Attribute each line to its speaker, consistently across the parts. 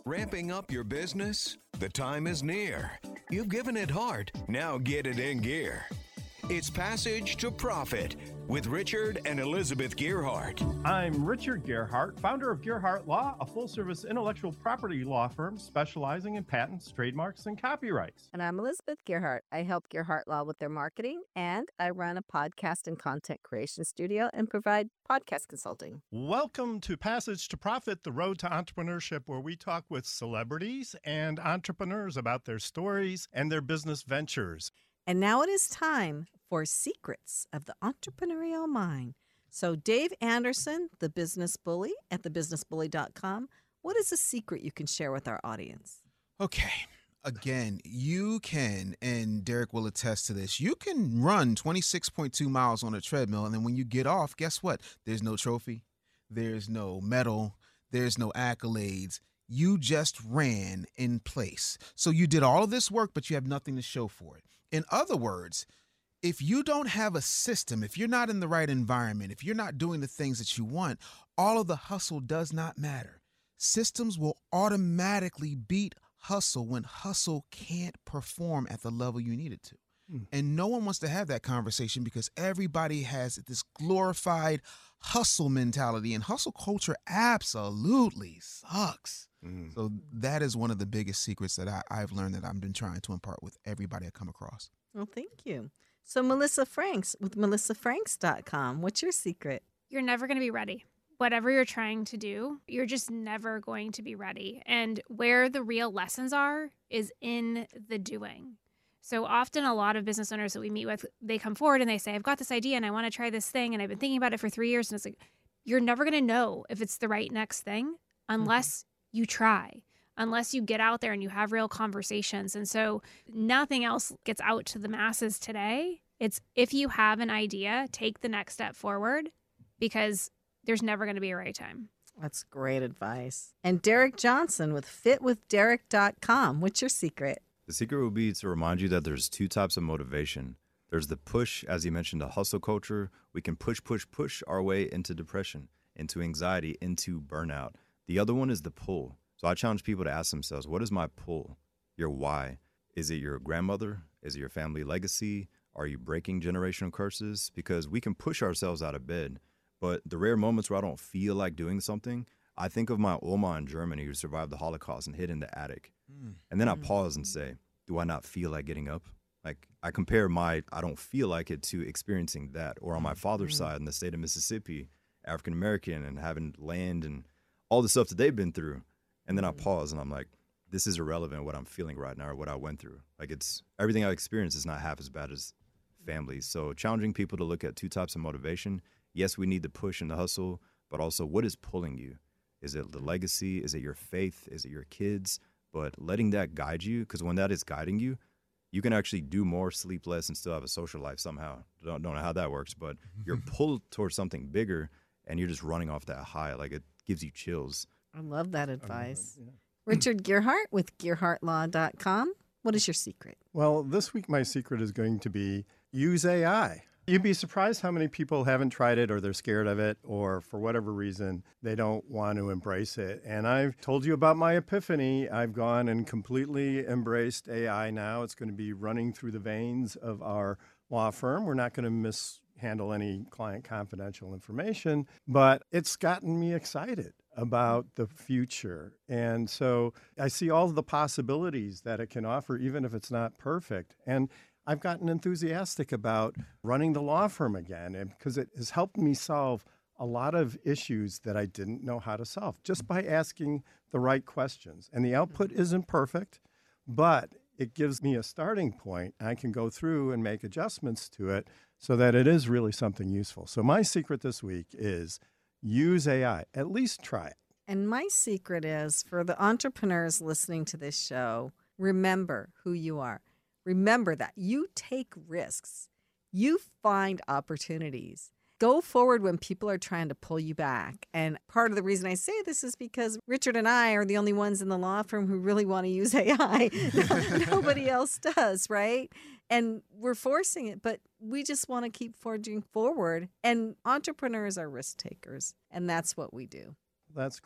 Speaker 1: Ramping up your business? The time is near. You've given it heart, now get it in gear. It's Passage to Profit with Richard and Elizabeth Gearhart.
Speaker 2: I'm Richard Gearhart, founder of Gearhart Law, a full-service intellectual property law firm specializing in patents, trademarks, and copyrights.
Speaker 3: And I'm Elizabeth Gearhart. I help Gearhart Law with their marketing, and I run a podcast and content creation studio and provide podcast consulting.
Speaker 2: Welcome to Passage to Profit, the road to entrepreneurship, where we talk with celebrities and entrepreneurs about their stories and their business ventures.
Speaker 3: And now it is time for Secrets of the Entrepreneurial Mind. So Dave Anderson, the business bully at thebusinessbully.com, what is a secret you can share with our audience?
Speaker 4: Okay. Again, you can, and Derek will attest to this, you can run 26.2 miles on a treadmill, and then when you get off, guess what? There's no trophy, there's no medal, there's no accolades. You just ran in place. So you did all of this work, but you have nothing to show for it. In other words, if you don't have a system, if you're not in the right environment, if you're not doing the things that you want, all of the hustle does not matter. Systems will automatically beat hustle when hustle can't perform at the level you need it to. And no one wants to have that conversation because everybody has this glorified hustle mentality, and hustle culture absolutely sucks. So that is one of the biggest secrets that I've learned that I've been trying to impart with everybody I come across.
Speaker 3: Well, thank you. So Melissa Franks with melissafranks.com. What's your secret?
Speaker 5: You're never going to be ready. Whatever you're trying to do, you're just never going to be ready. And where the real lessons are is in the doing. So often a lot of business owners that we meet with, they come forward and they say, I've got this idea and I want to try this thing and I've been thinking about it for 3 years. And it's like, you're never going to know if it's the right next thing unless you try, unless you get out there and you have real conversations. And so nothing else gets out to the masses today. It's if you have an idea, take the next step forward because there's never going to be a right time.
Speaker 3: That's great advice. And Derek Johnson with fitwithderek.com. What's your secret?
Speaker 6: The secret would be to remind you that there's two types of motivation. There's the push, as you mentioned, the hustle culture. We can push our way into depression, into anxiety, into burnout. The other one is the pull. So I challenge people to ask themselves, what is my pull? Your why? Is it your grandmother? Is it your family legacy? Are you breaking generational curses? Because we can push ourselves out of bed, but the rare moments where I don't feel like doing something, I think of my Oma in Germany who survived the Holocaust and hid in the attic. And then I pause and say, do I not feel like getting up? Like I compare my I don't feel like it to experiencing that. Or on my father's side in the state of Mississippi, African-American and having land and all the stuff that they've been through. And then I pause and I'm like, this is irrelevant what I'm feeling right now or what I went through. Like it's everything I experienced is not half as bad as families. So challenging people to look at two types of motivation. Yes, we need the push and the hustle, but also what is pulling you? Is it the legacy? Is it your faith? Is it your kids? But letting that guide you, because when that is guiding you, you can actually do more, sleep less, and still have a social life somehow. Don't know how that works, but you're pulled towards something bigger, and you're just running off that high. Like it gives you chills.
Speaker 3: I love that advice. Richard Gearhart with GearhartLaw.com. What is your secret?
Speaker 2: Well, this week my secret is going to be use AI. You'd be surprised how many people haven't tried it or they're scared of it or for whatever reason, they don't want to embrace it. And I've told you about my epiphany. I've gone and completely embraced AI now. It's going to be running through the veins of our law firm. We're not going to mishandle any client confidential information, but it's gotten me excited about the future. And so I see all of the possibilities that it can offer, even if it's not perfect. And I've gotten enthusiastic about running the law firm again because it has helped me solve a lot of issues that I didn't know how to solve just by asking the right questions. And the output isn't perfect, but it gives me a starting point. I can go through and make adjustments to it so that it is really something useful. So my secret this week is use AI. At least try it.
Speaker 3: And my secret is for the entrepreneurs listening to this show, remember who you are. Remember that you take risks. You find opportunities. Go forward when people are trying to pull you back. And part of the reason I say this is because Richard and I are the only ones in the law firm who really want to use AI. Nobody else does, right? And we're forcing it, but we just want to keep forging forward. And entrepreneurs are risk takers, and that's what we do.
Speaker 2: That's great.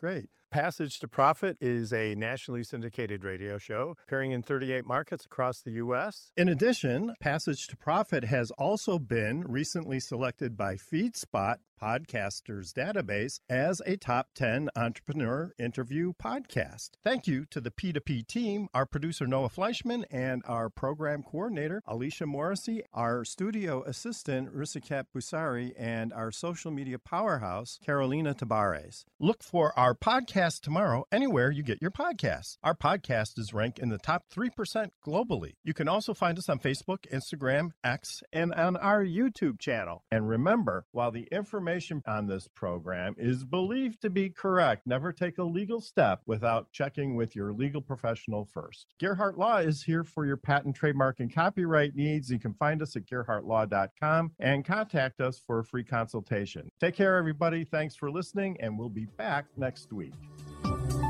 Speaker 2: Passage to Profit is a nationally syndicated radio show appearing in 38 markets across the U.S. In addition, Passage to Profit has also been recently selected by FeedSpot Podcasters Database as a top 10 entrepreneur interview podcast. Thank you to the P2P team, our producer Noah Fleischman, and our program coordinator Alicia Morrissey, our studio assistant Risikat Busari, and our social media powerhouse Carolina Tabares. Look for our podcast tomorrow anywhere you get your podcasts. Our podcast is ranked in the top 3% globally. You can also find us on Facebook, Instagram, X, and on our YouTube channel. And remember, while the information on this program is believed to be correct, never take a legal step without checking with your legal professional first. Gerhardt Law is here for your patent, trademark, and copyright needs. You can find us at gerhardtlaw.com and contact us for a free consultation. Take care, everybody. Thanks for listening, and we'll be back next week.